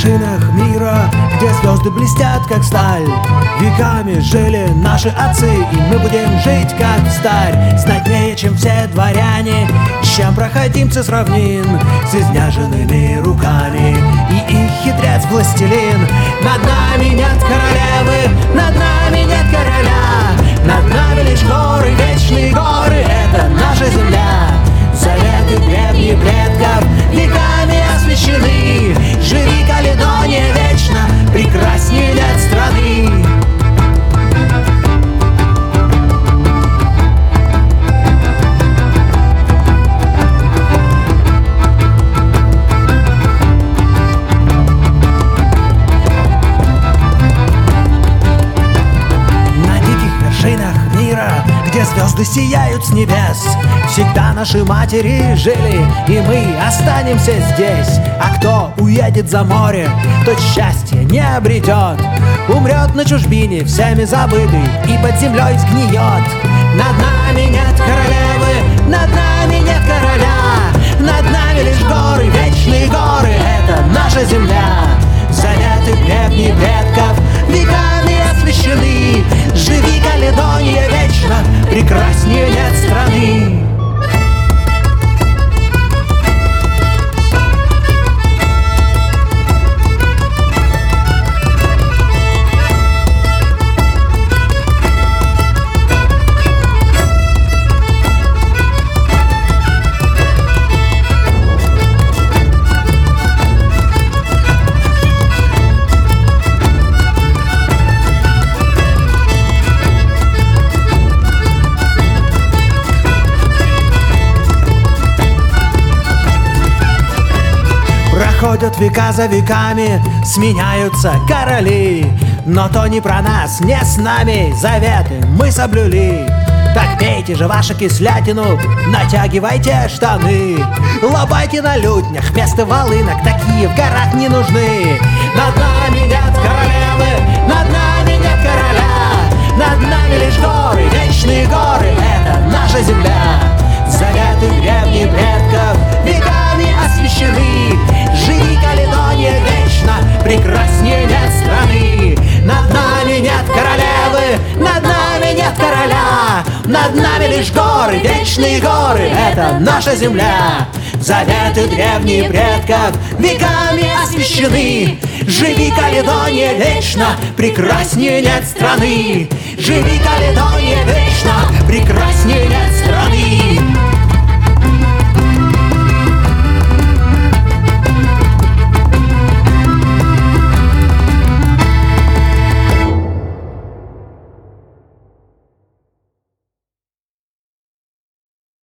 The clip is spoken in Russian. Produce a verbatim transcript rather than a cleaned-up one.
вершинах мира, где звезды блестят, как сталь. Веками жили наши отцы, и мы будем жить, как встарь. Знатнее, чем все дворяне, с чем проходимцы с равнин, с изнеженными руками и их хитрец властелин. Над нами нет королевы, над нами нет короля, над нами лишь горы, вечные горы, это наша земля. Заветы древних предков веками освящены. Живи, Каледония, вечно, прекраснее нет страны. Где звезды сияют с небес, всегда наши матери жили, и мы останемся здесь. А кто уедет за море, тот счастья не обретет, умрет на чужбине, всеми забытый, и под землей сгниет. Над нами нет королевы, над нами нет короля, над нами лишь горы, вечные горы, это наша земля. Заветы древних предков веками освящены. Живи, Каледония, вечно, прекраснее нет страны. Проходят века за веками, сменяются короли, но то не про нас, не с нами заветы мы соблюли. Так пейте же вашу кислятину, натягивайте штаны, лобайте на лютнях вместо волынок, такие в горах не нужны. Над нами нет королевы, над нами нет короля, над нами лишь горы, вечные горы, это наша земля. Заветы древних предков веками освящены. Живи, Каледония, вечно, прекраснее нет страны. Над нами нет королевы, над нами нет короля, над нами лишь горы, вечные горы, это наша земля. Заветы древних предков веками освящены. Живи, Каледония, вечно, прекраснее нет страны. Живи, Каледония, вечно, прекраснее нет страны.